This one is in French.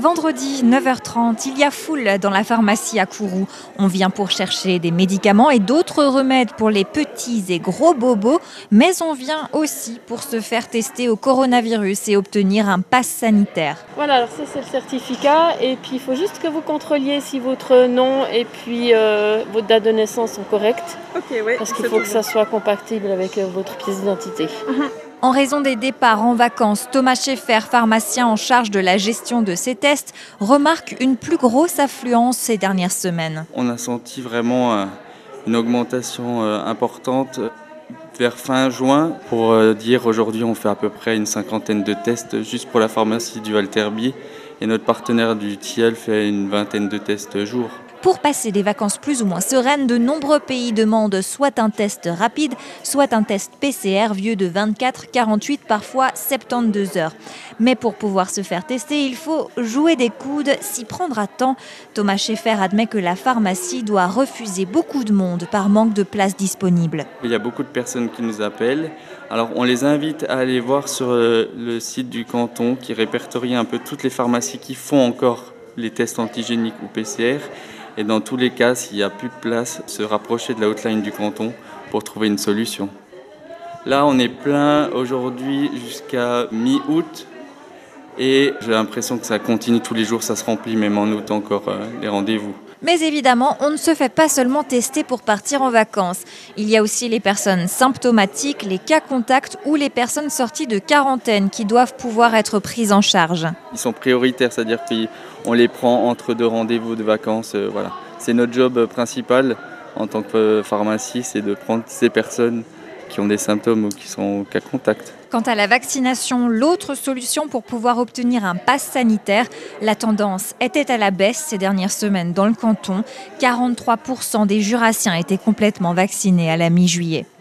Vendredi, 9h30, il y a foule dans la pharmacie à Kourou. On vient pour chercher des médicaments et d'autres remèdes pour les petits et gros bobos, mais on vient aussi pour se faire tester au coronavirus et obtenir un pass sanitaire. Voilà, alors ça c'est le certificat et puis il faut juste que vous contrôliez si votre nom et puis votre date de naissance sont correctes. Ok, ouais, Parce qu'il faut que ça soit compatible avec votre pièce d'identité. En raison des départs en vacances, Thomas Scheffer, pharmacien en charge de la gestion de ces tests, remarque une plus grosse affluence ces dernières semaines. On a senti vraiment une augmentation importante vers fin juin. Pour dire aujourd'hui, on fait à peu près une 50aine de tests juste pour la pharmacie du Alterby et notre partenaire du Tilleul fait une 20aine de tests jour. Pour passer des vacances plus ou moins sereines, de nombreux pays demandent soit un test rapide, soit un test PCR vieux de 24, 48, parfois 72 heures. Mais pour pouvoir se faire tester, il faut jouer des coudes, s'y prendre à temps. Thomas Scheffer admet que la pharmacie doit refuser beaucoup de monde par manque de places disponibles. Il y a beaucoup de personnes qui nous appellent. Alors on les invite à aller voir sur le site du canton qui répertorie un peu toutes les pharmacies qui font encore les tests antigéniques ou PCR. Et dans tous les cas, s'il n'y a plus de place, se rapprocher de la hotline du canton pour trouver une solution. Là, on est plein aujourd'hui jusqu'à mi-août et j'ai l'impression que ça continue tous les jours, ça se remplit même en août encore les rendez-vous. Mais évidemment, on ne se fait pas seulement tester pour partir en vacances. Il y a aussi les personnes symptomatiques, les cas contacts ou les personnes sorties de quarantaine qui doivent pouvoir être prises en charge. Ils sont prioritaires, c'est-à-dire qu'on les prend entre deux rendez-vous de vacances. Voilà. C'est notre job principal en tant que pharmacie, c'est de prendre ces personnes qui ont des symptômes ou qui sont au cas contact. Quant à la vaccination, l'autre solution pour pouvoir obtenir un pass sanitaire, la tendance était à la baisse ces dernières semaines dans le canton. 43% des Jurassiens étaient complètement vaccinés à la mi-juillet.